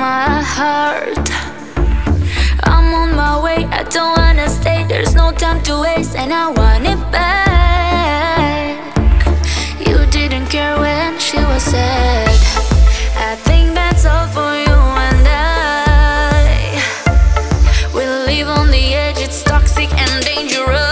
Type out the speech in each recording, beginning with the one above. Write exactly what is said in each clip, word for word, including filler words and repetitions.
my heart. I'm on my way, I don't wanna stay. There's no time to waste, and I want it back. You didn't care when she was sad. I think that's all for you and I. We live on the edge, it's toxic and dangerous.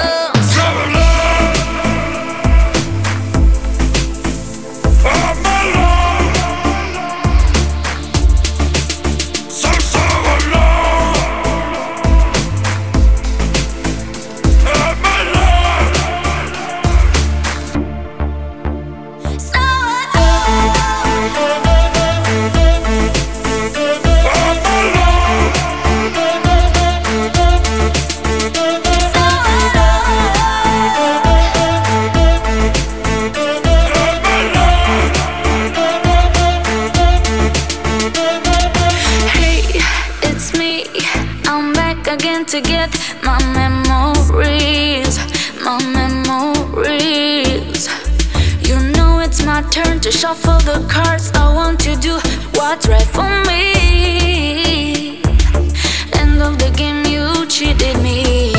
Again to get my memories, my memories. You know it's my turn to shuffle the cards. I want to do what's right for me. End of the game, you cheated me.